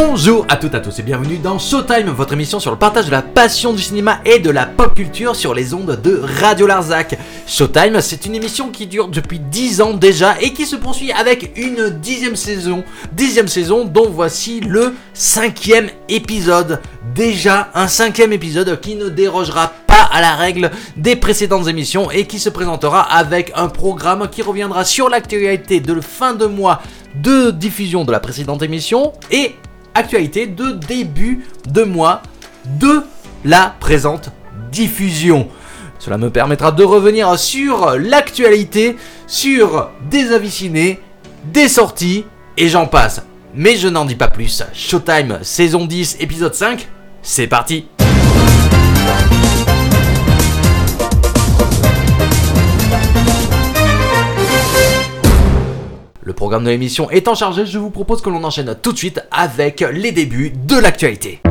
Bonjour à toutes et à tous et bienvenue dans Showtime, votre émission sur le partage de la passion du cinéma et de la pop culture sur les ondes de Radio Larzac. Showtime, c'est une émission qui dure depuis 10 ans déjà et qui se poursuit avec une 10e saison dont voici le 5e épisode. Déjà un 5e épisode qui ne dérogera pas à la règle des précédentes émissions et qui se présentera avec un programme qui reviendra sur l'actualité de fin de mois de diffusion de la précédente émission et actualité de début de mois de la présente diffusion. Cela me permettra de revenir sur l'actualité, sur des avis ciné, des sorties et j'en passe. Mais je n'en dis pas plus. Showtime saison 10 épisode 5, c'est parti. Le programme de l'émission étant chargé, je vous propose que l'on enchaîne tout de suite avec les débuts de l'actualité.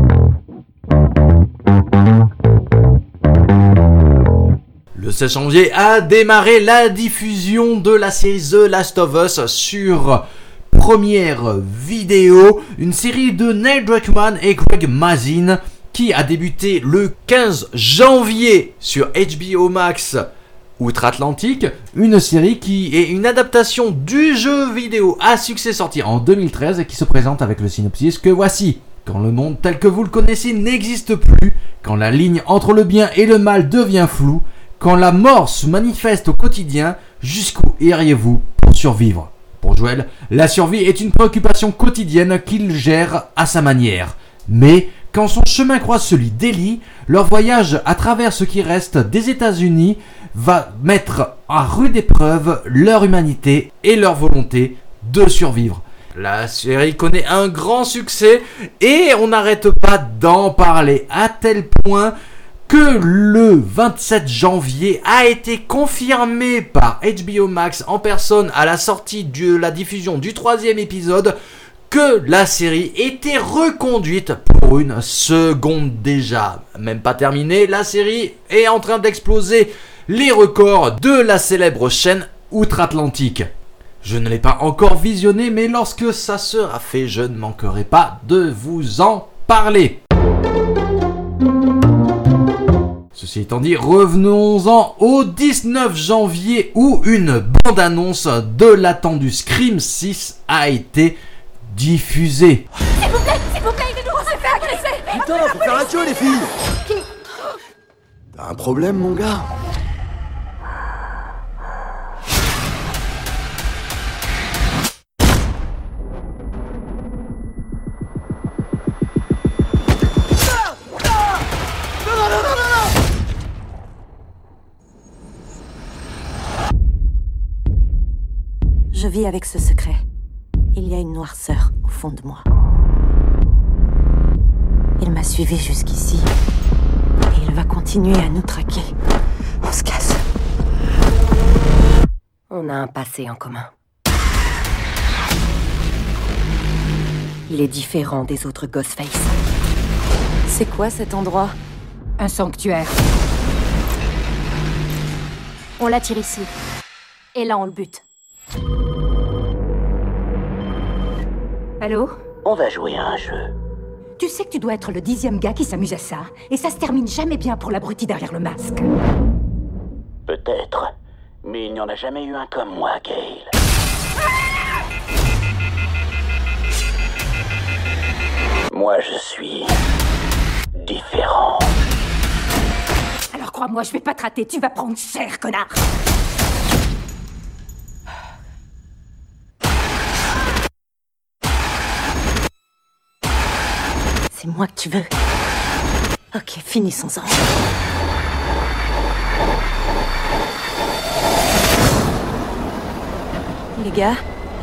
Le 16 janvier a démarré la diffusion de la série The Last of Us sur Première Vidéo, une série de Neil Druckmann et Craig Mazin qui a débuté le 15 janvier sur HBO Max Outre-Atlantique, une série qui est une adaptation du jeu vidéo à succès sorti en 2013 et qui se présente avec le synopsis que voici. Quand le monde tel que vous le connaissez n'existe plus, quand la ligne entre le bien et le mal devient floue, quand la mort se manifeste au quotidien, jusqu'où iriez-vous pour survivre ? Pour Joel, la survie est une préoccupation quotidienne qu'il gère à sa manière. Mais quand son chemin croise celui d'Ellie, leur voyage à travers ce qui reste des États-Unis va mettre à rude épreuve leur humanité et leur volonté de survivre. La série connaît un grand succès et on n'arrête pas d'en parler à tel point que le 27 janvier a été confirmé par HBO Max en personne à la sortie de la diffusion du 3e épisode que la série était reconduite pour une seconde déjà. Même pas terminée, la série est en train d'exploser les records de la célèbre chaîne Outre-Atlantique. Je ne l'ai pas encore visionné, mais lorsque ça sera fait, je ne manquerai pas de vous en parler. Ceci étant dit, revenons-en au 19 janvier où une bande-annonce de l'attendu Scream 6 a été diffusée. S'il vous plaît, aidez-nous, on s'est fait agresser. Putain, faut faire un show les filles. T'as un problème mon gars? Je vis avec ce secret. Il y a une noirceur au fond de moi. Il m'a suivi jusqu'ici. Et il va continuer à nous traquer. On se casse. On a un passé en commun. Il est différent des autres Ghostface. C'est quoi cet endroit? Un sanctuaire. On l'attire ici. Et là, on le bute. Allô? On va jouer à un jeu. Tu sais que tu dois être le 10e gars qui s'amuse à ça, et ça se termine jamais bien pour l'abruti derrière le masque. Peut-être, mais il n'y en a jamais eu un comme moi, Gale. Moi, je suis différent. Alors crois-moi, je vais pas te rater, tu vas prendre cher, connard! C'est moi que tu veux. Ok, finissons-en. Les gars?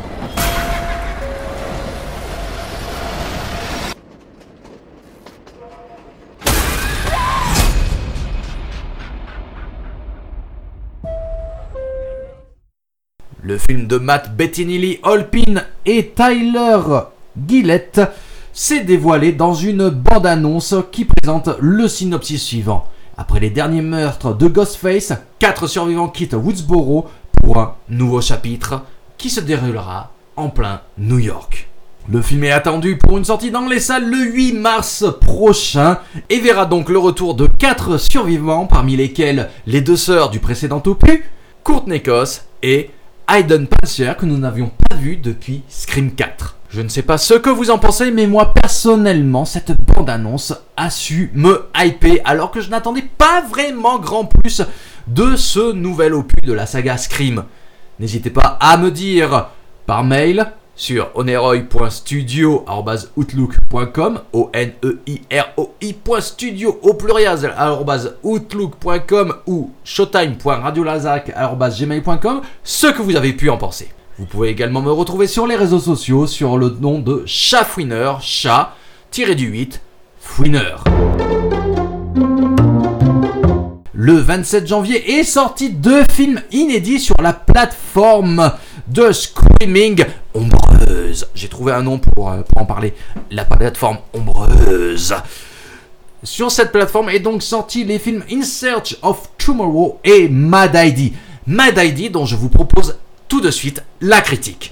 Le film de Matt Bettinelli, Holpin et Tyler Gillett s'est dévoilé dans une bande-annonce qui présente le synopsis suivant. Après les derniers meurtres de Ghostface, 4 survivants quittent Woodsboro pour un nouveau chapitre qui se déroulera en plein New York. Le film est attendu pour une sortie dans les salles le 8 mars prochain et verra donc le retour de 4 survivants, parmi lesquels les 2 sœurs du précédent opus, Courtney Cox et Hayden Panettiere, que nous n'avions pas vu depuis Scream 4. Je ne sais pas ce que vous en pensez, mais moi personnellement, cette bande-annonce a su me hyper alors que je n'attendais pas vraiment grand plus de ce nouvel opus de la saga Scream. N'hésitez pas à me dire par mail sur oneroi.studio@outlook.com, oneiroi.studio au pluriel @outlook.com ou showtime.radiolazak@gmail.com ce que vous avez pu en penser. Vous pouvez également me retrouver sur les réseaux sociaux sur le nom de Chatfouineur, chat-du-8 Fouineur. Le 27 janvier est sorti 2 films inédits sur la plateforme de Screaming Ombreuse. J'ai trouvé un nom pour en parler. La plateforme Ombreuse. Sur cette plateforme est donc sorti les films In Search of Tomorrow et Mad ID. Mad ID dont je vous propose tout de suite la critique.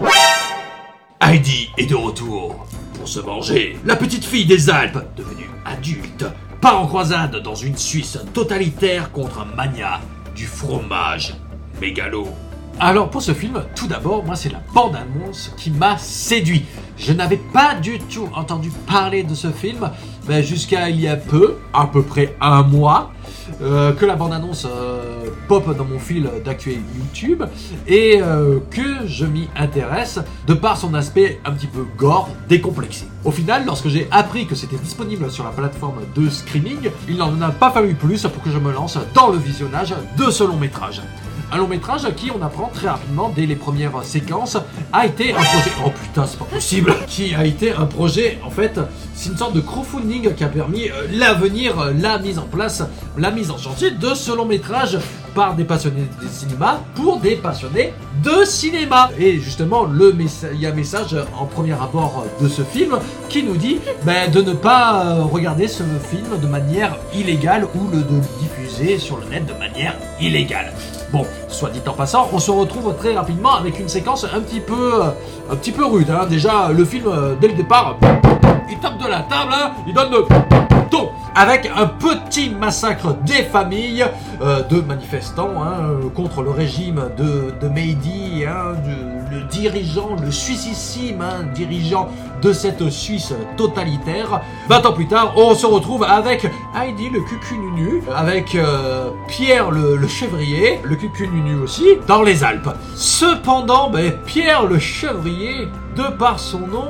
Heidi est de retour pour se venger. La petite fille des Alpes, devenue adulte, part en croisade dans une Suisse totalitaire contre un mania du fromage mégalo. Alors pour ce film, tout d'abord, moi c'est la bande-annonce qui m'a séduit. Je n'avais pas du tout entendu parler de ce film jusqu'à il y a peu, à peu près un mois, que la bande-annonce pop dans mon fil d'actu YouTube et que je m'y intéresse de par son aspect un petit peu gore, décomplexé. Au final, lorsque j'ai appris que c'était disponible sur la plateforme de Screaming, il n'en a pas fallu plus pour que je me lance dans le visionnage de ce long métrage. Un long métrage qui, on apprend très rapidement, dès les premières séquences, a été un projet... Oh putain, c'est pas possible. Qui a été un projet, en fait, c'est une sorte de crowdfunding qui a permis l'avenir, la mise en place, la mise en chantier de ce long métrage par des passionnés de cinéma pour des passionnés de cinéma. Et justement, il y a un message en premier abord de ce film qui nous dit de ne pas regarder ce film de manière illégale ou de le diffuser sur le net de manière illégale. Bon, soit dit en passant, on se retrouve très rapidement avec une séquence un petit peu rude. Hein. Déjà, le film, dès le départ, il tape de la table, hein, il donne le ton, avec un petit massacre des familles de manifestants contre le régime de Mehdi, le dirigeant, le suississime dirigeant de cette Suisse totalitaire. 20 ans plus tard, on se retrouve avec Heidi le cucu-nunu, avec Pierre le chevrier, le cucu-nunu aussi, dans les Alpes. Cependant, Pierre le chevrier, de par son nom,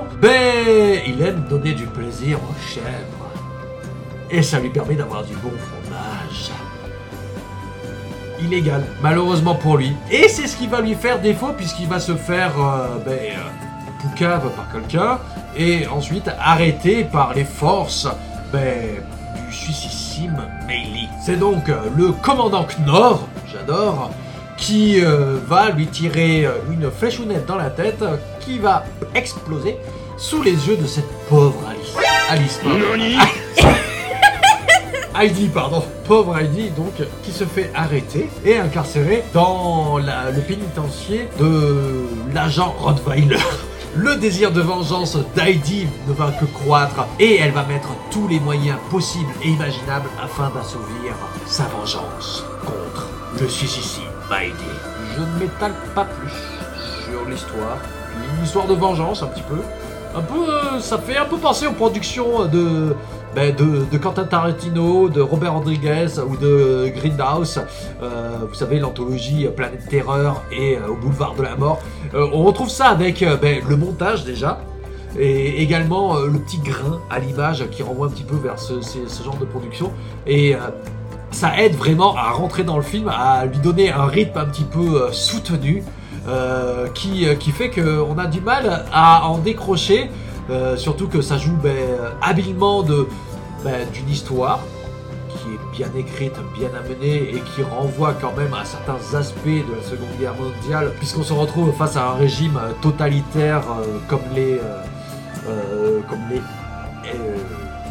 il aime donner du plaisir aux chèvres. Et ça lui permet d'avoir du bon fromage. Illégal, malheureusement pour lui. Et c'est ce qui va lui faire défaut puisqu'il va se faire poucave par quelqu'un et ensuite arrêté par les forces du suississime Meili. C'est donc le commandant Knorr, j'adore, qui va lui tirer une fléchounette dans la tête qui va exploser sous les yeux de cette pauvre Alice. Heidi, pauvre Heidi, donc, qui se fait arrêter et incarcérée dans le pénitencier de l'agent Rottweiler. Le désir de vengeance d'Heidi ne va que croître et elle va mettre tous les moyens possibles et imaginables afin d'assouvir sa vengeance contre le suicide Heidi. Je ne m'étale pas plus sur l'histoire. Une histoire de vengeance, un petit peu. Ça fait un peu penser aux productions de Quentin Tarantino, de Robert Rodriguez ou de Grindhouse, vous savez, l'anthologie Planète Terreur et Au Boulevard de la Mort. On retrouve ça avec le montage déjà, et également le petit grain à l'image qui renvoie un petit peu vers ce genre de production. Et ça aide vraiment à rentrer dans le film, à lui donner un rythme un petit peu soutenu, qui fait qu'on a du mal à en décrocher. Surtout que ça joue habilement d'une histoire qui est bien écrite, bien amenée et qui renvoie quand même à certains aspects de la Seconde Guerre mondiale, puisqu'on se retrouve face à un régime totalitaire comme les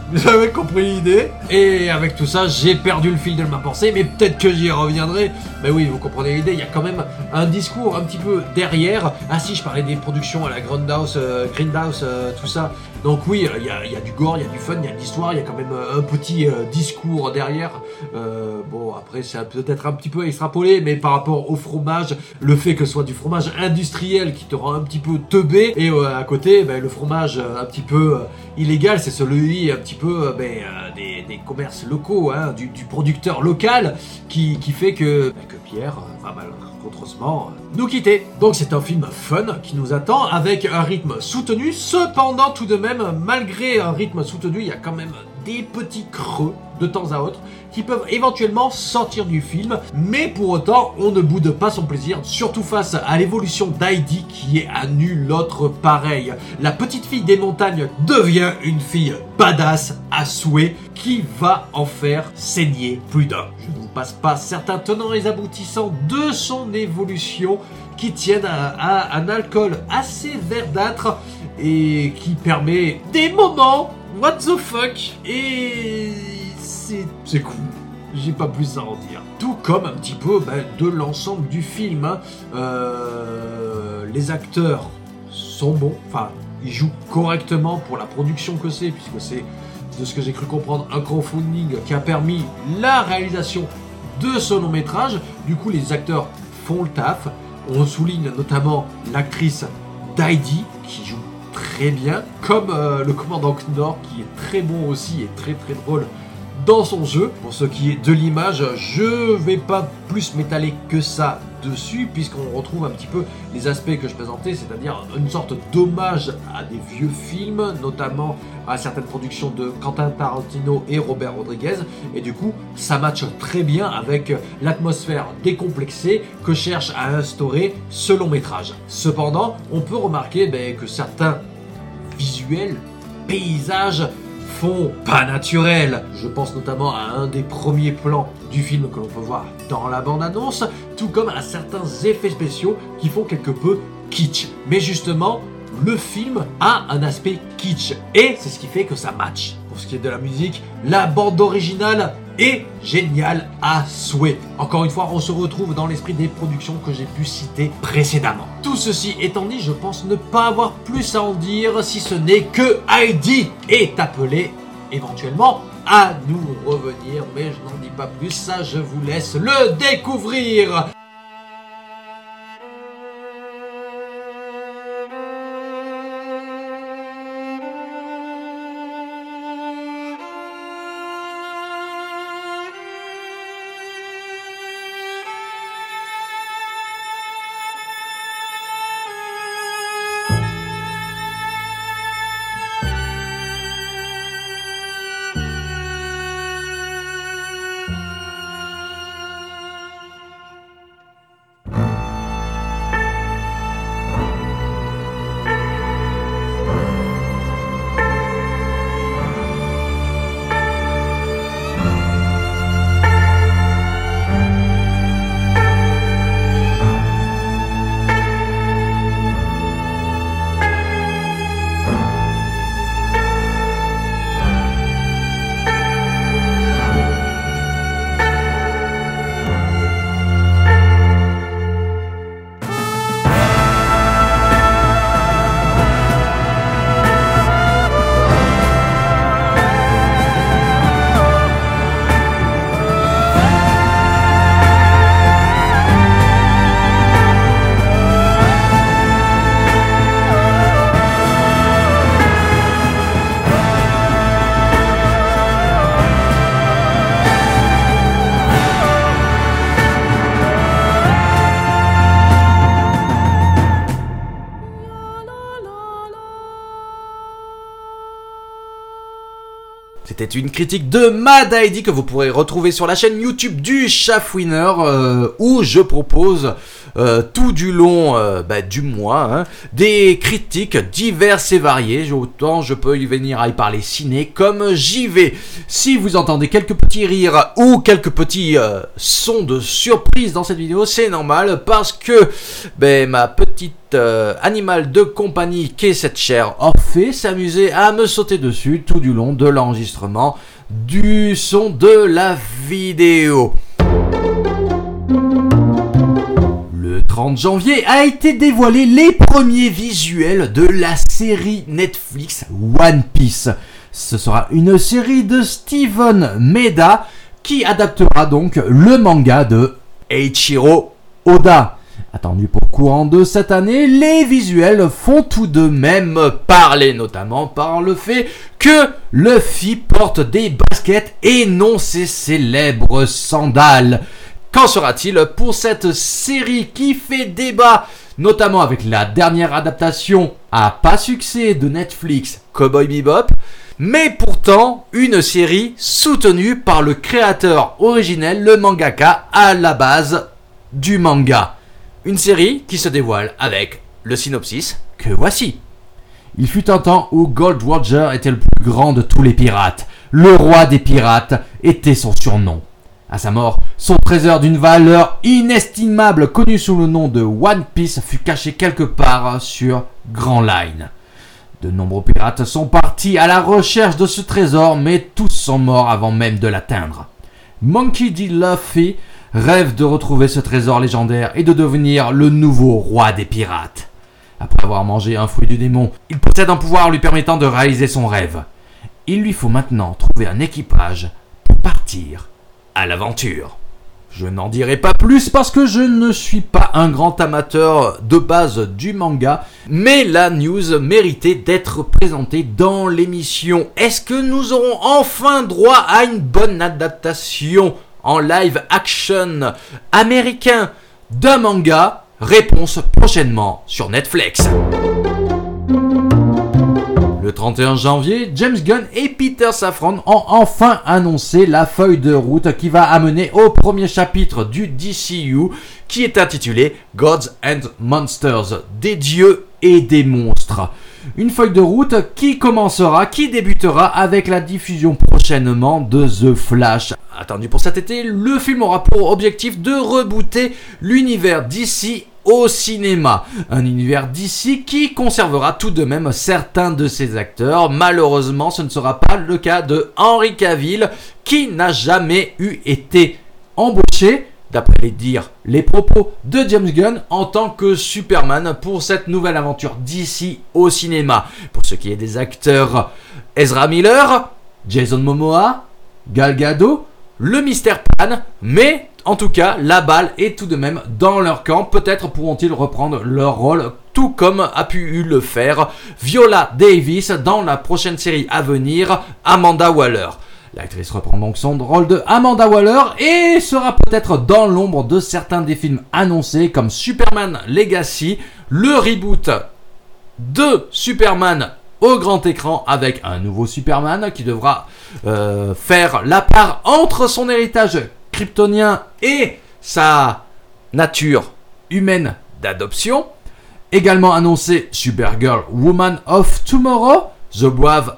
Vous avez compris l'idée. Et avec tout ça, j'ai perdu le fil de ma pensée, mais peut-être que j'y reviendrai. Mais oui, vous comprenez l'idée, il y a quand même un discours un petit peu derrière. Ah si, je parlais des productions à la Grindhouse, tout ça. Donc oui, il y a du gore, il y a du fun, il y a de l'histoire, il y a quand même un petit discours derrière. Bon, après, c'est peut-être un petit peu extrapolé, mais par rapport au fromage, le fait que ce soit du fromage industriel qui te rend un petit peu teubé, et à côté, le fromage un petit peu illégal, c'est celui un petit peu des commerces locaux, hein, du producteur local, qui fait que Pierre va malheureusement nous quitter. Donc c'est un film fun qui nous attend avec un rythme soutenu. Cependant, tout de même, malgré un rythme soutenu, il y a quand même des petits creux de temps à autre qui peuvent éventuellement sortir du film, mais pour autant on ne boude pas son plaisir, surtout face à l'évolution d'Heidi qui est à nul autre pareil. La petite fille des montagnes devient une fille badass à souhait qui va en faire saigner plus d'un. Je ne vous passe pas certains tenants et aboutissants de son évolution qui tiennent à un alcool assez verdâtre et qui permet des moments what the fuck, et c'est cool. J'ai pas plus à en dire. Tout comme un petit peu de l'ensemble du film. Hein. Les acteurs sont bons, enfin ils jouent correctement pour la production que c'est, puisque c'est, de ce que j'ai cru comprendre, un crowdfunding qui a permis la réalisation de ce long métrage. Du coup les acteurs font le taf. On souligne notamment l'actrice d'Heidi qui joue très bien, comme le commandant Knorr qui est très bon aussi et très très drôle dans son jeu. Pour ce qui est de l'image, je vais pas plus m'étaler que ça dessus, puisqu'on retrouve un petit peu les aspects que je présentais, c'est-à-dire une sorte d'hommage à des vieux films, notamment à certaines productions de Quentin Tarantino et Robert Rodriguez, et du coup ça matche très bien avec l'atmosphère décomplexée que cherche à instaurer ce long métrage. Cependant, on peut remarquer que certains visuels, paysages font pas naturel. Je pense notamment à un des premiers plans du film que l'on peut voir dans la bande-annonce, tout comme à certains effets spéciaux qui font quelque peu kitsch. Mais justement, le film a un aspect kitsch et c'est ce qui fait que ça match. Pour ce qui est de la musique, la bande originale est géniale à souhait. Encore une fois, on se retrouve dans l'esprit des productions que j'ai pu citer précédemment. Tout ceci étant dit, je pense ne pas avoir plus à en dire, si ce n'est que Heidi est appelée éventuellement à nous revenir, mais je n'en dis pas plus, ça je vous laisse le découvrir. C'était une critique de Mad Heidi que vous pourrez retrouver sur la chaîne YouTube du Chafouineur, où je propose tout du long du mois des critiques diverses et variées. Autant je peux y venir à y parler ciné comme j'y vais. Si vous entendez quelques petits rires ou quelques petits sons de surprise dans cette vidéo, c'est normal parce que ma petite animal de compagnie qu'est cette chère Orphée s'amusait à me sauter dessus tout du long de l'enregistrement du son de la vidéo. Le 30 janvier a été dévoilé les premiers visuels de la série Netflix One Piece. Ce sera une série de Steven Maeda qui adaptera donc le manga de Eiichiro Oda. Attendu pour courant de cette année, les visuels font tout de même parler, notamment par le fait que Luffy porte des baskets et non ses célèbres sandales. Qu'en sera-t-il pour cette série qui fait débat, notamment avec la dernière adaptation à pas succès de Netflix, Cowboy Bebop, mais pourtant une série soutenue par le créateur originel, le mangaka à la base du manga. Une série qui se dévoile avec le synopsis que voici. Il fut un temps où Gold Roger était le plus grand de tous les pirates. Le roi des pirates était son surnom. À sa mort, son trésor d'une valeur inestimable connu sous le nom de One Piece fut caché quelque part sur Grand Line. De nombreux pirates sont partis à la recherche de ce trésor, mais tous sont morts avant même de l'atteindre. Monkey D. Luffy rêve de retrouver ce trésor légendaire et de devenir le nouveau roi des pirates. Après avoir mangé un fruit du démon, il possède un pouvoir lui permettant de réaliser son rêve. Il lui faut maintenant trouver un équipage pour partir à l'aventure. Je n'en dirai pas plus parce que je ne suis pas un grand amateur de base du manga, mais la news méritait d'être présentée dans l'émission. Est-ce que nous aurons enfin droit à une bonne adaptation en live action américain d'un manga? Réponse prochainement sur Netflix. Le 31 janvier, James Gunn et Peter Safran ont enfin annoncé la feuille de route qui va amener au premier chapitre du DCU qui est intitulé Gods and Monsters, des dieux et des monstres. Une feuille de route qui débutera avec la diffusion prochainement de The Flash. Attendu pour cet été, le film aura pour objectif de rebooter l'univers DC au cinéma. Un univers DC qui conservera tout de même certains de ses acteurs. Malheureusement, ce ne sera pas le cas de Henry Cavill qui n'a jamais été embauché, d'après les propos de James Gunn, en tant que Superman pour cette nouvelle aventure DC au cinéma. Pour ce qui est des acteurs, Ezra Miller, Jason Momoa, Gal Gadot, le mystère plane, mais en tout cas, la balle est tout de même dans leur camp. Peut-être pourront-ils reprendre leur rôle, tout comme a pu le faire Viola Davis dans la prochaine série à venir, Amanda Waller. L'actrice reprend donc son rôle de Amanda Waller et sera peut-être dans l'ombre de certains des films annoncés comme Superman Legacy, le reboot de Superman au grand écran avec un nouveau Superman qui devra faire la part entre son héritage kryptonien et sa nature humaine d'adoption. Également annoncé Supergirl Woman of Tomorrow, The Brave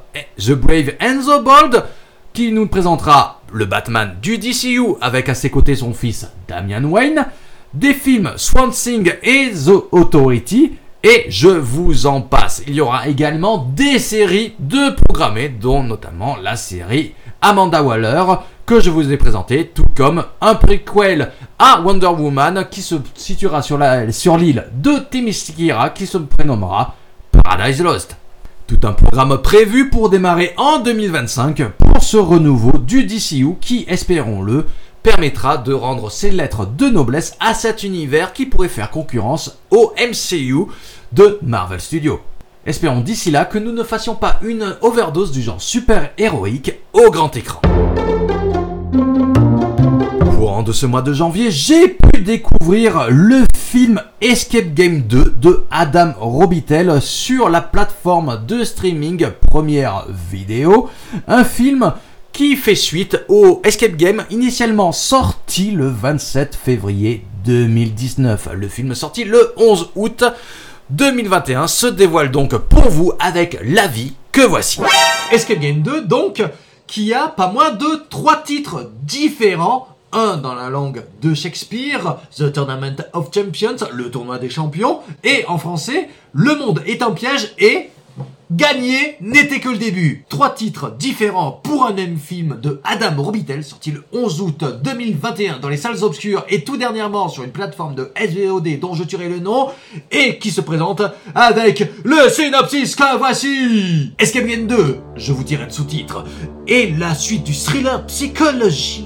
and the Bold, qui nous présentera le Batman du DCU avec à ses côtés son fils Damian Wayne, des films Swamp Thing et The Authority, et je vous en passe. Il y aura également des séries de programmées, dont notamment la série Amanda Waller, que je vous ai présenté, tout comme un prequel à Wonder Woman qui se situera sur l'île de Themyscira qui se prénommera Paradise Lost. Tout un programme prévu pour démarrer en 2025 pour ce renouveau du DCU qui, espérons-le, permettra de rendre ses lettres de noblesse à cet univers qui pourrait faire concurrence au MCU de Marvel Studios. Espérons d'ici là que nous ne fassions pas une overdose du genre super-héroïque au grand écran. Courant de ce mois de janvier, j'ai pu découvrir le film Escape Game 2 de Adam Robitel sur la plateforme de streaming Première Vidéo. Un film qui fait suite au Escape Game initialement sorti le 27 février 2019. Le film sorti le 11 août 2021 se dévoile donc pour vous avec l'avis que voici. Escape Game 2 donc, qui a pas moins de 3 titres différents Un dans la langue de Shakespeare, The Tournament of Champions, le tournoi des champions, et en français, Le monde est un piège et Gagner n'était que le début. 3 titres différents pour un même film de Adam Robitel, sorti le 11 août 2021 dans les salles obscures et tout dernièrement sur une plateforme de SVOD dont je tuerai le nom, et qui se présente avec le synopsis que voici. Escape Game 2, je vous dirai le sous-titre, et la suite du thriller psychologique.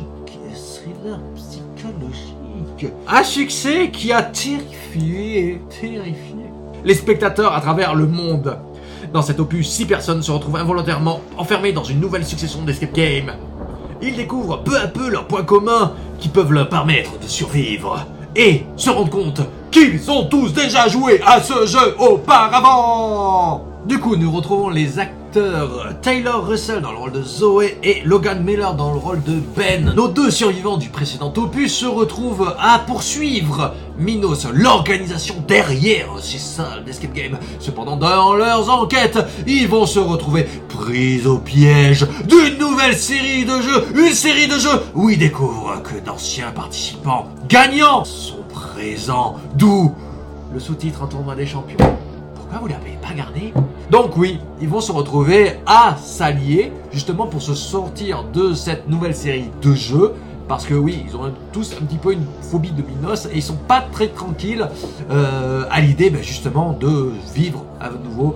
Un succès qui a terrifié les spectateurs à travers le monde. Dans cet opus, 6 personnes se retrouvent involontairement enfermées dans une nouvelle succession d'escape games. Ils découvrent peu à peu leurs points communs qui peuvent leur permettre de survivre et se rendent compte qu'ils ont tous déjà joué à ce jeu auparavant. Du coup, nous retrouvons les acteurs Taylor Russell dans le rôle de Zoé et Logan Miller dans le rôle de Ben. Nos 2 survivants du précédent opus se retrouvent à poursuivre Minos, l'organisation derrière ces salles d'escape game. Cependant, dans leurs enquêtes, ils vont se retrouver pris au piège d'une nouvelle série de jeux. Une série de jeux où ils découvrent que d'anciens participants gagnants sont présents. D'où le sous-titre Un tournoi des champions. Pourquoi vous l'avez pas gardé? Donc oui, ils vont se retrouver à s'allier justement pour se sortir de cette nouvelle série de jeux. Parce que oui, ils ont tous un petit peu une phobie de Minos et ils sont pas très tranquilles à l'idée justement de vivre à nouveau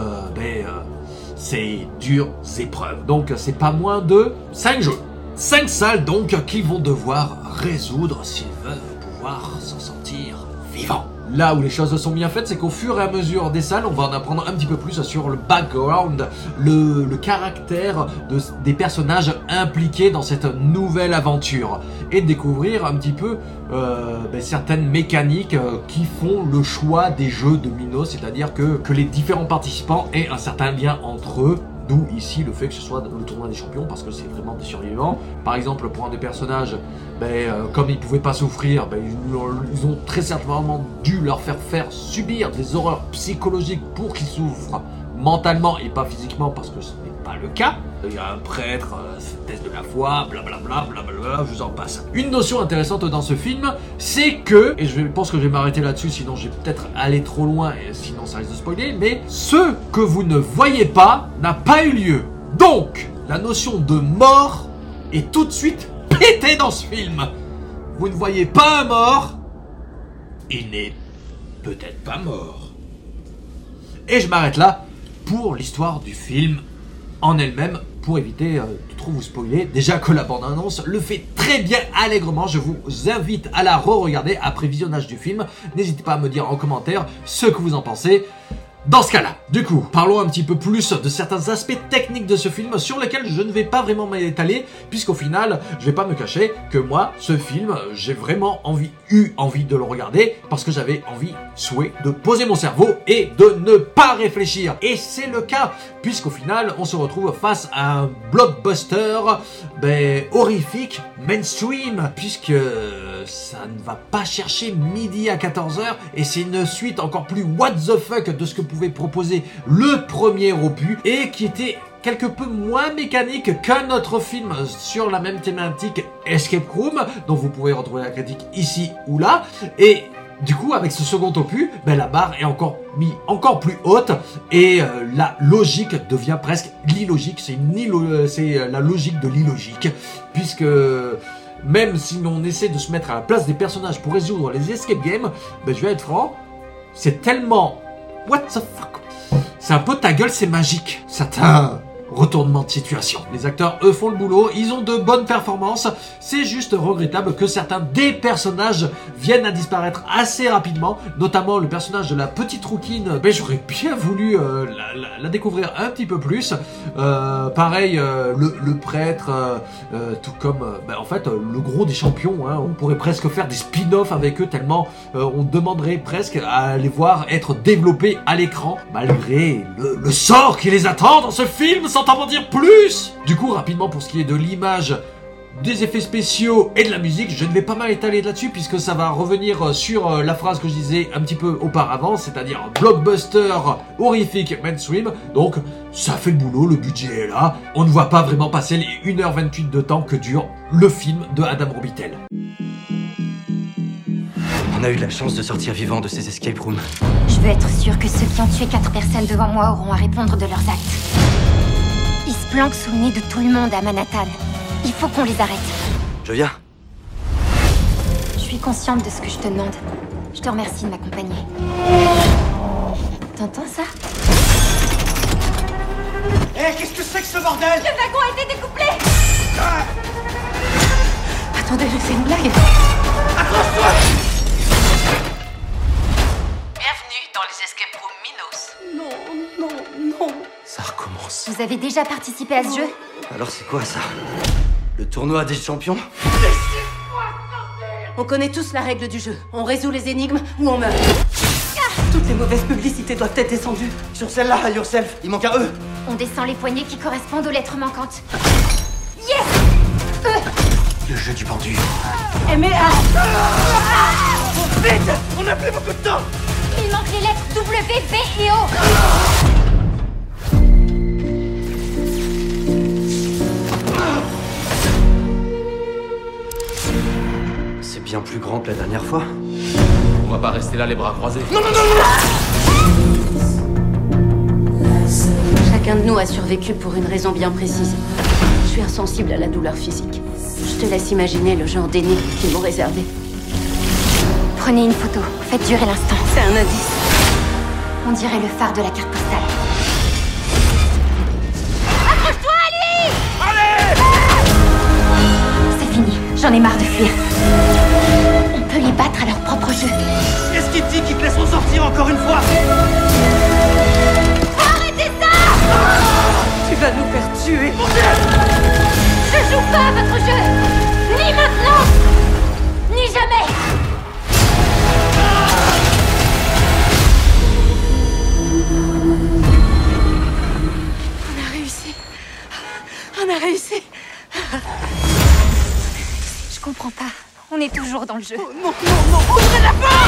ces dures épreuves. Donc c'est pas moins de 5 jeux. 5 salles donc qu'ils vont devoir résoudre s'ils veulent pouvoir s'en sortir vivants. Là où les choses sont bien faites, c'est qu'au fur et à mesure des salles, on va en apprendre un petit peu plus sur le background, le caractère des personnages impliqués dans cette nouvelle aventure. Et découvrir un petit peu certaines mécaniques qui font le choix des jeux de Minos, c'est-à-dire que les différents participants aient un certain lien entre eux. D'où ici le fait que ce soit le tournoi des champions, parce que c'est vraiment des survivants. Par exemple, pour un des personnages, comme ils ne pouvaient pas souffrir, ils ont très certainement dû leur faire subir des horreurs psychologiques pour qu'ils souffrent mentalement et pas physiquement, parce que ce n'est pas le cas. Il y a un prêtre, test de la foi, blablabla, blablabla, je vous en passe. Une notion intéressante dans ce film, c'est que, et je pense que je vais m'arrêter là-dessus, sinon je vais peut-être aller trop loin, et sinon ça risque de spoiler, mais ce que vous ne voyez pas n'a pas eu lieu. Donc, la notion de mort est tout de suite pétée dans ce film. Vous ne voyez pas un mort, il n'est peut-être pas mort. Et je m'arrête là pour l'histoire du film en elle-même, pour éviter de trop vous spoiler. Déjà que la bande-annonce le fait très bien allègrement, je vous invite à la re-regarder après visionnage du film. N'hésitez pas à me dire en commentaire ce que vous en pensez. Dans ce cas-là, du coup, parlons un petit peu plus de certains aspects techniques de ce film sur lesquels je ne vais pas vraiment m'étaler, puisqu'au final, je vais pas me cacher que moi, ce film, j'ai vraiment eu envie de le regarder, parce que j'avais souhait de poser mon cerveau et de ne pas réfléchir. Et c'est le cas, puisqu'au final, on se retrouve face à un blockbuster horrifique, mainstream, puisque ça ne va pas chercher midi à 14h, et c'est une suite encore plus what the fuck de ce que pouvait proposer le premier opus, et qui était quelque peu moins mécanique qu'un autre film sur la même thématique, Escape Room, dont vous pouvez retrouver la critique ici ou là. Et du coup, avec ce second opus, la barre est encore plus haute, et la logique devient presque l'illogique. C'est la logique de l'illogique, puisque même si on essaie de se mettre à la place des personnages pour résoudre les escape games, je vais être franc, c'est tellement what the fuck. C'est un peu ta gueule, c'est magique. Certains retournements de situation. Les acteurs, eux, font le boulot, ils ont de bonnes performances. C'est juste regrettable que certains des personnages viennent à disparaître assez rapidement, notamment le personnage de la petite rouquine. J'aurais bien voulu la découvrir un petit peu plus. Pareil, le prêtre, tout comme en fait le gros des champions. On pourrait presque faire des spin-offs avec eux, tellement on demanderait presque à les voir être développés à l'écran, malgré le sort qui les attend dans ce film, sans en dire plus. Du coup, rapidement, pour ce qui est de l'image des effets spéciaux et de la musique, je ne vais pas mal étaler là-dessus puisque ça va revenir sur la phrase que je disais un petit peu auparavant, c'est-à-dire blockbuster horrifique mainstream. Donc ça fait le boulot, le budget est là, on ne voit pas vraiment passer les 1h28 de temps que dure le film de Adam Robitel. On a eu de la chance de sortir vivant de ces escape rooms. Je veux être sûre que ceux qui ont tué 4 personnes devant moi auront à répondre de leurs actes. Ils se planquent sous le nez de tout le monde à Manhattan. Il faut qu'on les arrête. Je viens. Je suis consciente de ce que je te demande. Je te remercie de m'accompagner. T'entends ça? Hé, qu'est-ce que c'est que ce bordel? Le wagon a été découplé! Attendez, c'est une blague. Accroche-toi! Bienvenue dans les escape rooms Minos. Ça recommence. Vous avez déjà participé à ce jeu? Alors c'est quoi ça? Le tournoi des champions? On connaît tous la règle du jeu. On résout les énigmes ou on meurt. Toutes les mauvaises publicités doivent être descendues. Sur celle-là, Yourself, il manque un E. On descend les poignées qui correspondent aux lettres manquantes. Yes! Le jeu du pendu. M.A. Vite! On n'a plus beaucoup de temps! Il manque les lettres W, V et O. C'est bien plus grand que la dernière fois. On va pas rester là les bras croisés. Non! Chacun de nous a survécu pour une raison bien précise. Je suis insensible à la douleur physique. Je te laisse imaginer le genre d'énigme qu'ils m'ont réservé. Prenez une photo. Faites durer l'instant. C'est un indice. On dirait le phare de la carte postale. Accroche-toi à lui! Allez! C'est fini. J'en ai marre de fuir. On peut les battre à leur propre jeu. Qu'est-ce qui te dit qu'ils te laisseront sortir encore une fois? Arrêtez ça! Tu vas nous faire tuer. Je joue pas à votre jeu! Ni maintenant! Ni jamais! On a réussi. On a réussi. Je comprends pas. On est toujours dans le jeu. Non, ouvrez la porte!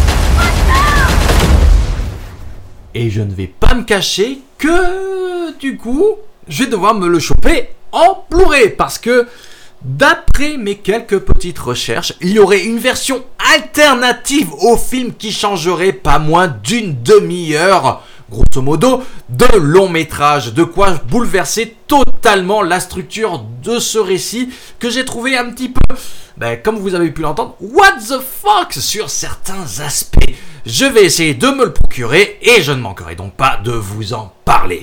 Et je ne vais pas me cacher que, du coup, je vais devoir me le choper en Blu-ray parce que, d'après mes quelques petites recherches, il y aurait une version alternative au film qui changerait pas moins d'une demi-heure, grosso modo, de long métrage. De quoi bouleverser totalement la structure de ce récit que j'ai trouvé un petit peu, comme vous avez pu l'entendre, what the fuck sur certains aspects. Je vais essayer de me le procurer et je ne manquerai donc pas de vous en parler.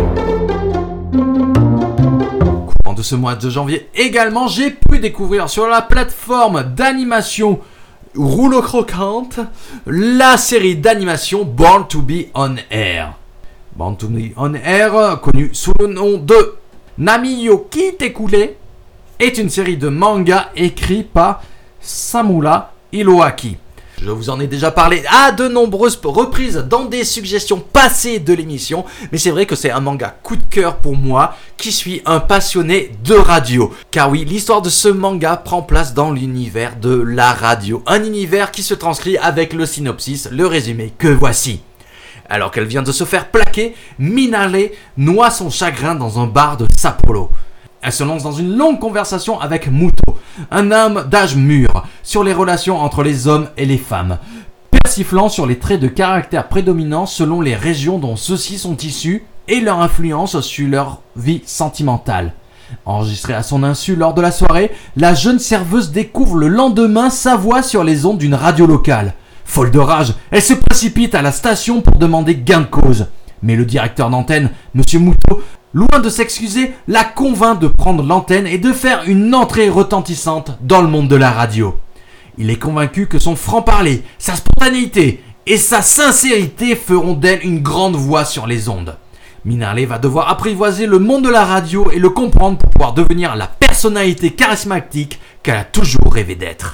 Courant de ce mois de janvier également, j'ai pu découvrir sur la plateforme d'animation Rouleau Croquante la série d'animation Born to be on Air. Born to be on Air, connue sous le nom de Namiyo Kitekule, est une série de mangas écrits par Samura Hiroaki. Je vous en ai déjà parlé à de nombreuses reprises dans des suggestions passées de l'émission, mais c'est vrai que c'est un manga coup de cœur pour moi qui suis un passionné de radio. Car oui, l'histoire de ce manga prend place dans l'univers de la radio, un univers qui se transcrit avec le synopsis, le résumé que voici. Alors qu'elle vient de se faire plaquer, Minale noie son chagrin dans un bar de Sapporo. Elle se lance dans une longue conversation avec Muto, un homme d'âge mûr, sur les relations entre les hommes et les femmes, persiflant sur les traits de caractère prédominants selon les régions dont ceux-ci sont issus et leur influence sur leur vie sentimentale. Enregistrée à son insu lors de la soirée, la jeune serveuse découvre le lendemain sa voix sur les ondes d'une radio locale. Folle de rage, elle se précipite à la station pour demander gain de cause. Mais le directeur d'antenne, Monsieur Muto, loin de s'excuser, la convainc de prendre l'antenne et de faire une entrée retentissante dans le monde de la radio. Il est convaincu que son franc-parler, sa spontanéité et sa sincérité feront d'elle une grande voix sur les ondes. Minale va devoir apprivoiser le monde de la radio et le comprendre pour pouvoir devenir la personnalité charismatique qu'elle a toujours rêvé d'être.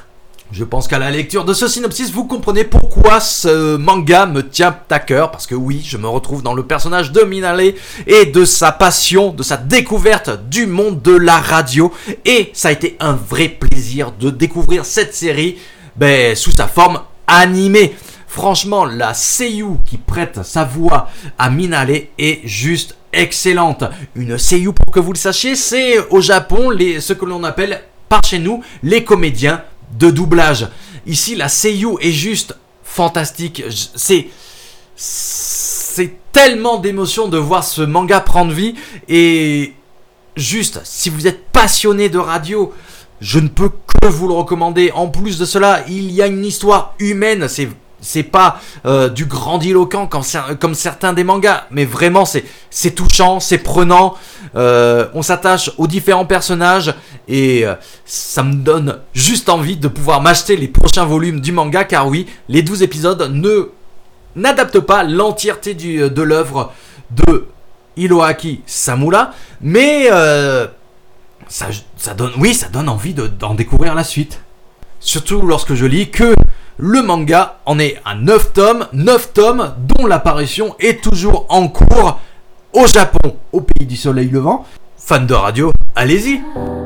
Je pense qu'à la lecture de ce synopsis, vous comprenez pourquoi ce manga me tient à cœur. Parce que oui, je me retrouve dans le personnage de Minale et de sa passion, de sa découverte du monde de la radio. Et ça a été un vrai plaisir de découvrir cette série sous sa forme animée. Franchement, la seiyuu qui prête sa voix à Minale est juste excellente. Une seiyuu, pour que vous le sachiez, c'est au Japon ce que l'on appelle par chez nous les comédiens de doublage. Ici, la seiyuu est juste fantastique. C'est tellement d'émotion de voir ce manga prendre vie. Et juste, si vous êtes passionné de radio, je ne peux que vous le recommander. En plus de cela, il y a une histoire humaine. C'est pas du grandiloquent comme certains des mangas, mais vraiment c'est touchant, c'est prenant. On s'attache aux différents personnages et ça me donne juste envie de pouvoir m'acheter les prochains volumes du manga, car oui, les 12 épisodes n'adaptent pas l'entièreté de l'œuvre de Hiroaki Samura, mais ça donne envie d'en découvrir la suite. Surtout lorsque je lis que le manga en est à 9 tomes dont l'apparition est toujours en cours au Japon, au pays du soleil levant. Fans de radio, allez-y!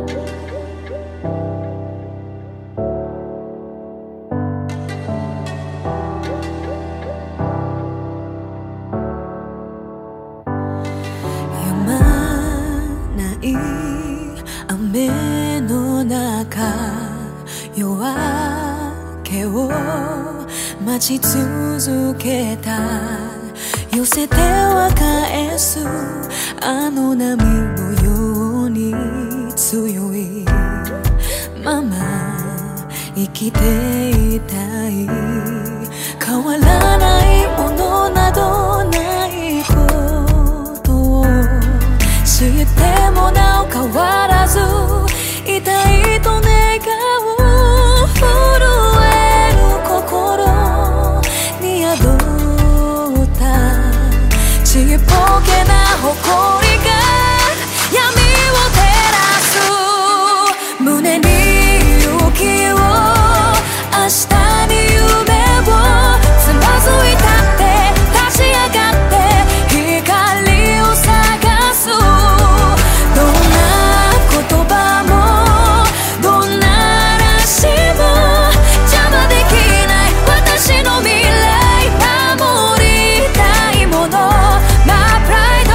を待ち続けた寄せては返すあの波のように強いまま生きていたい変わらないものなどないことを知ってもなお変わらずいたいと願う震える心に宿ったちっぽけな誇りが闇を照らす胸に勇気を明日に夢をつまずいたって立ち上がって光を探すどんな言葉もどんな嵐も邪魔できない私の未来守りたいもの My pride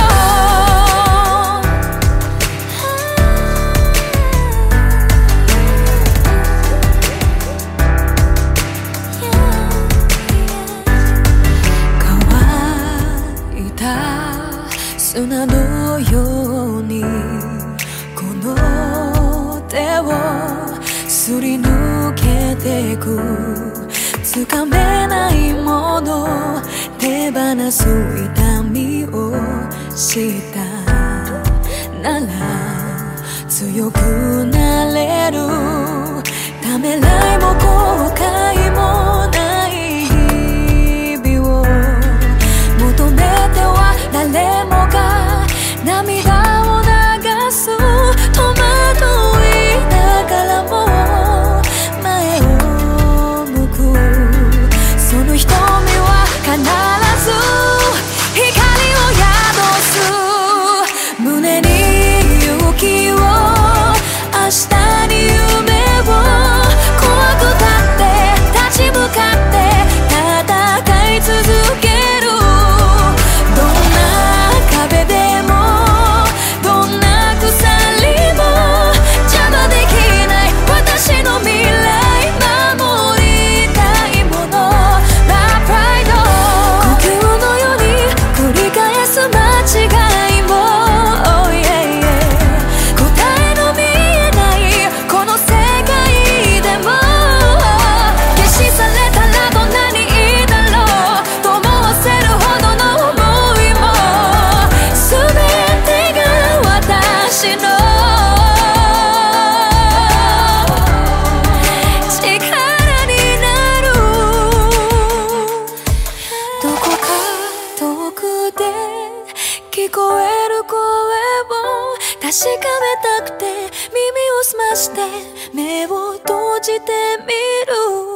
乾いた砂のようにこの手をすり抜けてくつかめないもの手放す痛みを知ったなら強くなれるためらいも後悔もない日々を求めては誰もが涙を流す戸惑いながらも前を向くその瞳は必ず光を宿す胸に勇気を明日に夢を怖くたって立ち向かって戦い続けるどんな壁でもどんな鎖も邪魔できない私の未来守りたいもの My pride 呼吸のように繰り返す間違いも、oh yeah yeah 答えの見えないこの世界でも消し去れたらどんなにいいだろうと思わせるほどの想いも全てが私の力になるどこか遠くで聞こえる声を確かめたくて耳を澄まして目を閉じてみる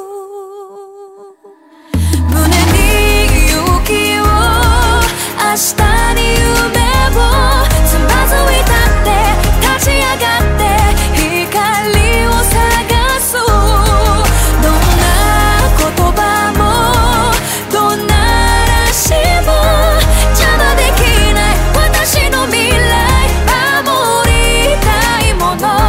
胸に勇気を明日に夢をつまずいたって立ち上がって光を探すどんな言葉もどんな嵐も邪魔できない私の未来守りたいもの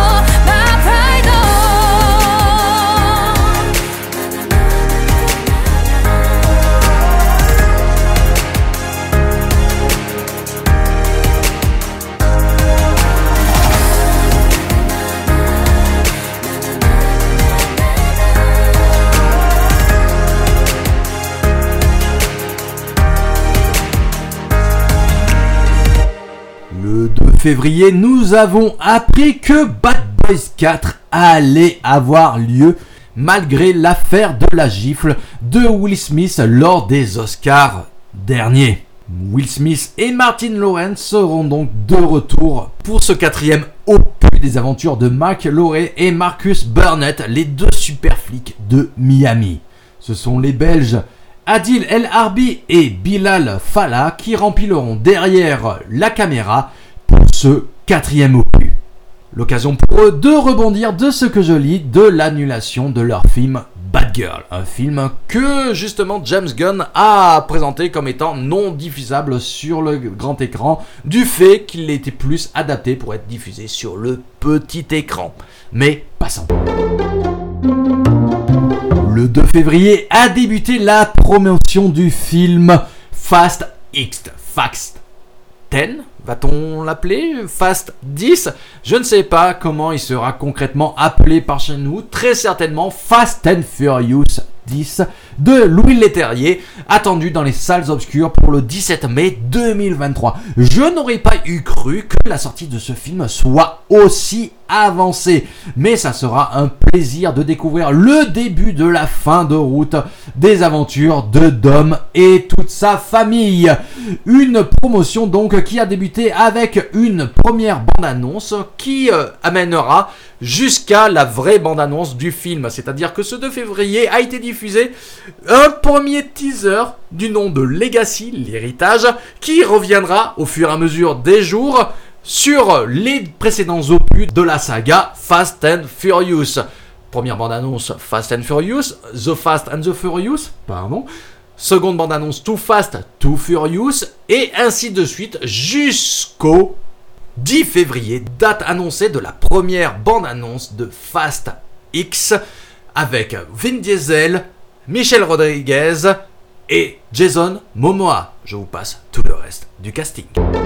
Le 2 février, nous avons appris que Bad Boys 4 allait avoir lieu malgré l'affaire de la gifle de Will Smith lors des Oscars derniers. Will Smith et Martin Lawrence seront donc de retour pour ce 4e opus des aventures de Mark Lowry et Marcus Burnett, les deux super flics de Miami. Ce sont les Belges Adil El Harbi et Bilal Fallah qui rempliront derrière la caméra pour ce 4e opus. L'occasion pour eux de rebondir de ce que je lis de l'annulation de leur film Bad Girl, un film que justement James Gunn a présenté comme étant non diffusable sur le grand écran du fait qu'il était plus adapté pour être diffusé sur le petit écran. Mais passons. Le 2 février a débuté la promotion du film Fast X, Fast 10, va-t-on l'appeler Fast 10? Je ne sais pas comment il sera concrètement appelé par chez nous, très certainement Fast and Furious 10 de Louis Leterrier, attendu dans les salles obscures pour le 17 mai 2023. Je n'aurais pas eu cru que la sortie de ce film soit aussi avancée, mais ça sera un plaisir de découvrir le début de la fin de route des aventures de Dom et toute sa famille. Une promotion donc qui a débuté avec une première bande-annonce qui amènera jusqu'à la vraie bande-annonce du film. C'est-à-dire que ce 2 février a été diffusé un premier teaser du nom de Legacy, l'héritage, qui reviendra au fur et à mesure des jours sur les précédents opus de la saga Fast and Furious. Première bande-annonce Fast and Furious, The Fast and the Furious, pardon. Seconde bande-annonce Too Fast, Too Furious, et ainsi de suite jusqu'au 10 février, date annoncée de la première bande-annonce de Fast X avec Vin Diesel, Michelle Rodriguez et Jason Momoa. Je vous passe tout le reste du casting.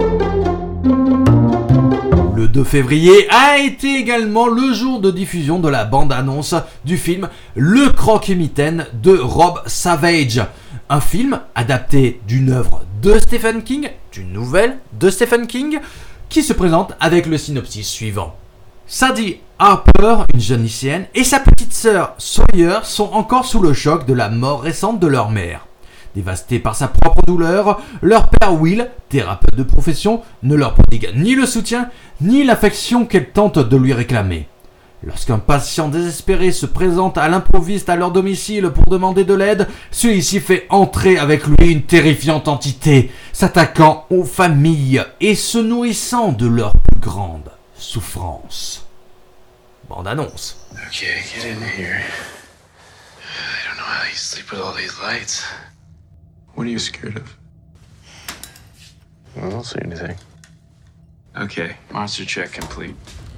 Le 2 février a été également le jour de diffusion de la bande-annonce du film Le Croque-Mitaine de Rob Savage. Un film adapté d'une œuvre de Stephen King, d'une nouvelle de Stephen King, qui se présente avec le synopsis suivant. Sadie Harper, une jeune lycéenne, et sa petite sœur Sawyer sont encore sous le choc de la mort récente de leur mère. Dévastés par sa propre douleur, leur père Will, thérapeute de profession, ne leur prodigue ni le soutien, ni l'affection qu'elle tente de lui réclamer. Lorsqu'un patient désespéré se présente à l'improviste à leur domicile pour demander de l'aide, celui-ci fait entrer avec lui une terrifiante entité, s'attaquant aux familles et se nourrissant de leur plus grande souffrance. Bande-annonce. Okay, get in here. I don't know how you sleep with all these lights. What are you scared of? I don't see anything. Okay, monster check complete.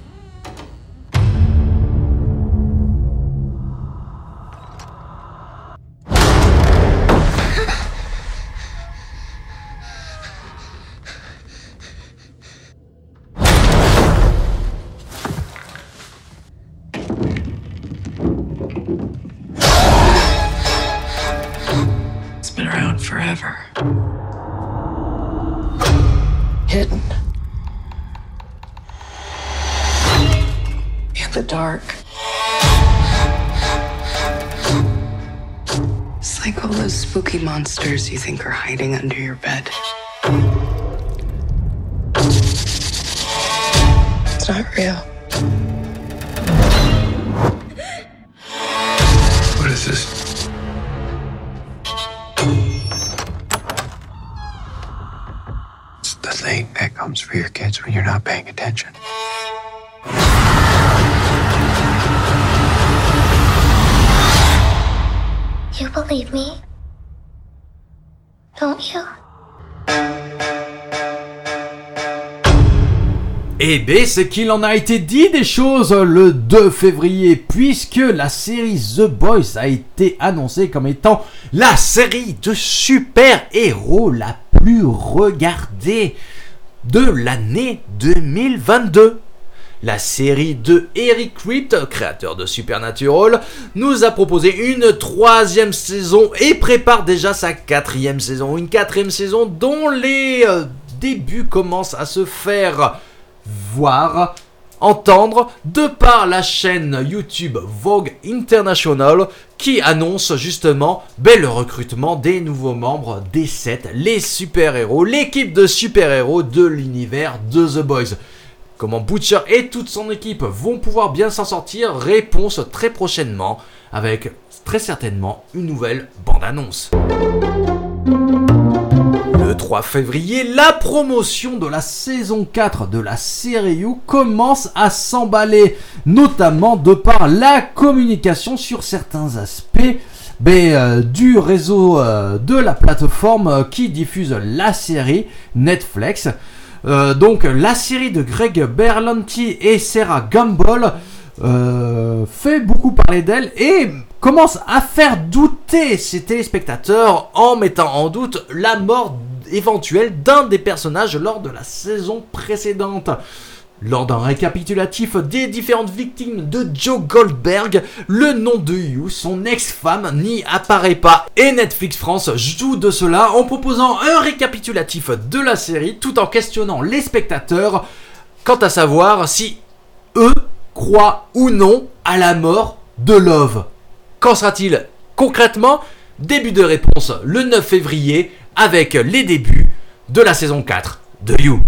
It's been around forever. Hidden. In the dark. It's like all those spooky monsters you think are hiding under your bed. It's not real. thing that comes for your kids when you're not paying attention. You believe me? Don't you? Eh bien, c'est qu'il en a été dit des choses le 2 février, puisque la série The Boys a été annoncée comme étant la série de super-héros la plus regardée de l'année 2022. La série de Eric Kripke, créateur de Supernatural, nous a proposé une 3e saison et prépare déjà sa 4e saison. Une 4e saison dont les débuts commencent à se faire voir, entendre, de par la chaîne YouTube Vogue International qui annonce justement le recrutement des nouveaux membres des 7, les super-héros, l'équipe de super-héros de l'univers de The Boys. Comment Butcher et toute son équipe vont pouvoir bien s'en sortir? Réponse très prochainement, avec très certainement une nouvelle bande-annonce. Le 3 février, la promotion de la saison 4 de la série You commence à s'emballer, notamment de par la communication sur certains aspects du réseau de la plateforme qui diffuse la série Netflix. Donc la série de Greg Berlanti et Sarah Gamble fait beaucoup parler d'elle et commence à faire douter ses téléspectateurs en mettant en doute la mort éventuelle d'un des personnages lors de la saison précédente. Lors d'un récapitulatif des différentes victimes de Joe Goldberg, le nom de You, son ex-femme, n'y apparaît pas. Et Netflix France joue de cela en proposant un récapitulatif de la série tout en questionnant les spectateurs quant à savoir si eux croient ou non à la mort de Love. Qu'en sera-t-il concrètement? Début de réponse le 9 février avec les débuts de la saison 4 de You.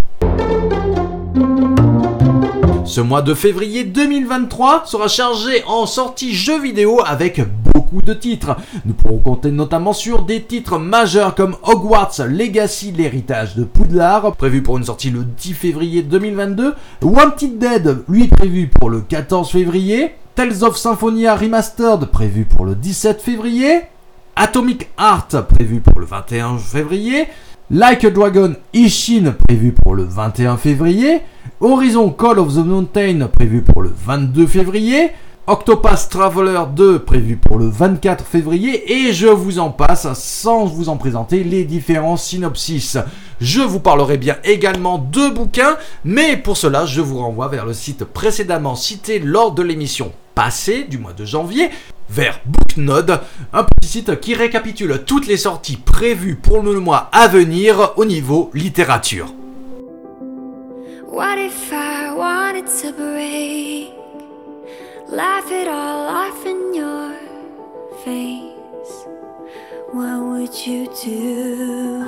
Ce mois de février 2023 sera chargé en sorties jeux vidéo avec beaucoup de titres. Nous pourrons compter notamment sur des titres majeurs comme Hogwarts Legacy, l'héritage de Poudlard, prévu pour une sortie le 10 février 2022, Wanted Dead, lui prévu pour le 14 février, Tales of Symphonia Remastered, prévu pour le 17 février, Atomic Heart, prévu pour le 21 février, Like a Dragon Ishin, prévu pour le 21 février, Horizon Call of the Mountain, prévu pour le 22 février, Octopath Traveler 2, prévu pour le 24 février, et je vous en passe sans vous en présenter les différents synopsis. Je vous parlerai bien également de bouquins, mais pour cela, je vous renvoie vers le site précédemment cité lors de l'émission passée du mois de janvier, vers Booknode, un petit site qui récapitule toutes les sorties prévues pour le mois à venir au niveau littérature. What if I wanted to break? Laugh it all off in your face. What would you do?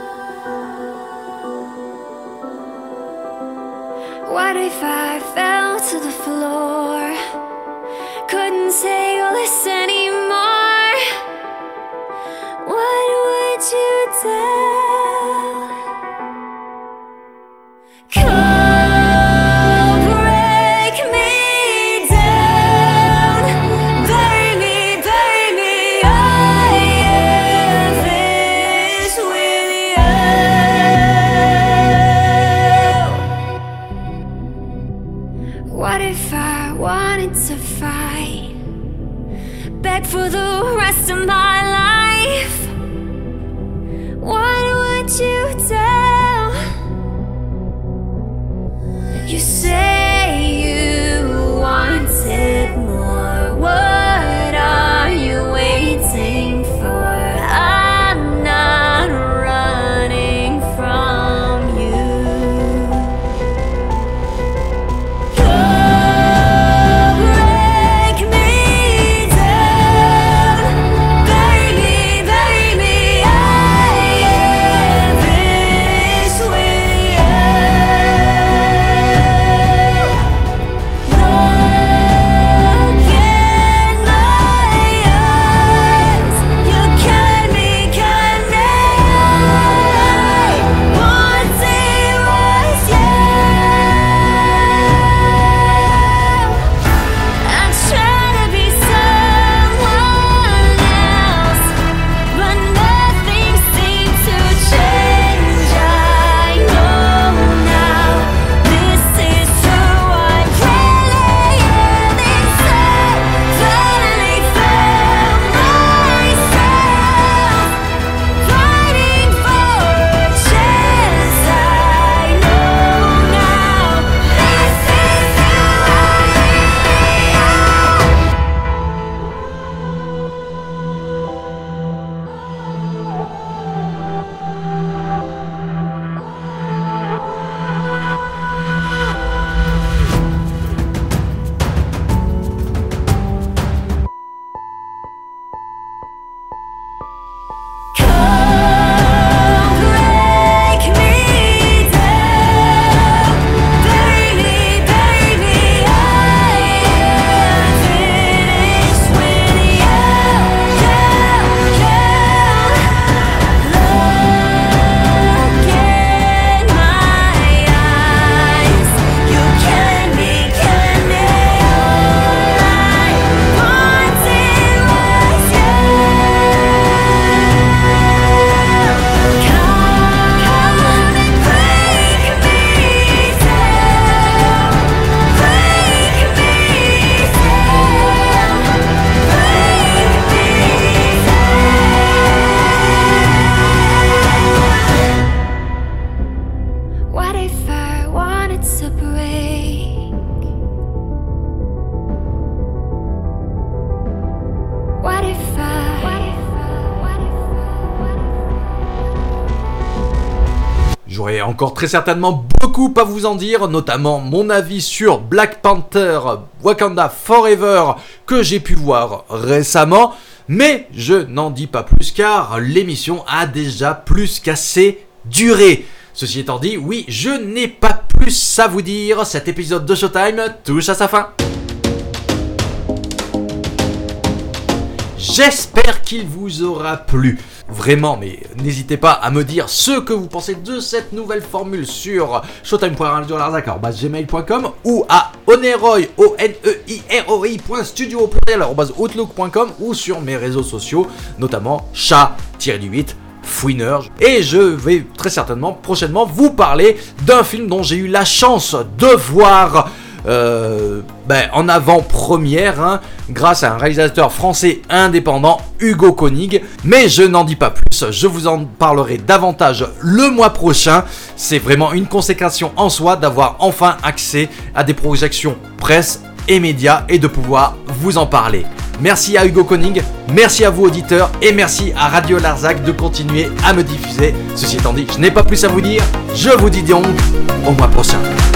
What if I fell to the floor? Couldn't say all this anymore. What would you tell? Come break me down, bury me, I am this with you. What if I wanted to fight, beg for the rest of my life? What J'aurai encore très certainement beaucoup à vous en dire, notamment mon avis sur Black Panther Wakanda Forever que j'ai pu voir récemment. Mais je n'en dis pas plus car l'émission a déjà plus qu'assez duré. Ceci étant dit, oui, je n'ai pas plus à vous dire. Cet épisode de Showtime touche à sa fin. J'espère qu'il vous aura plu. Vraiment, mais n'hésitez pas à me dire ce que vous pensez de cette nouvelle formule sur showtime.radiolarzac@gmail.com ou à oneroy, oneiroi.studio@outlook.com ou sur mes réseaux sociaux, notamment chat-8 Fouineur. Et je vais très certainement prochainement vous parler d'un film dont j'ai eu la chance de voir en avant-première grâce à un réalisateur français indépendant, Hugo Konig. Mais je n'en dis pas plus, je vous en parlerai davantage le mois prochain. C'est vraiment une consécration en soi d'avoir enfin accès à des projections presse et médias et de pouvoir vous en parler. Merci à Hugo Konig, merci à vous auditeurs et merci à Radio Larzac de continuer à me diffuser. Ceci étant dit, je n'ai pas plus à vous dire, je vous dis donc au mois prochain.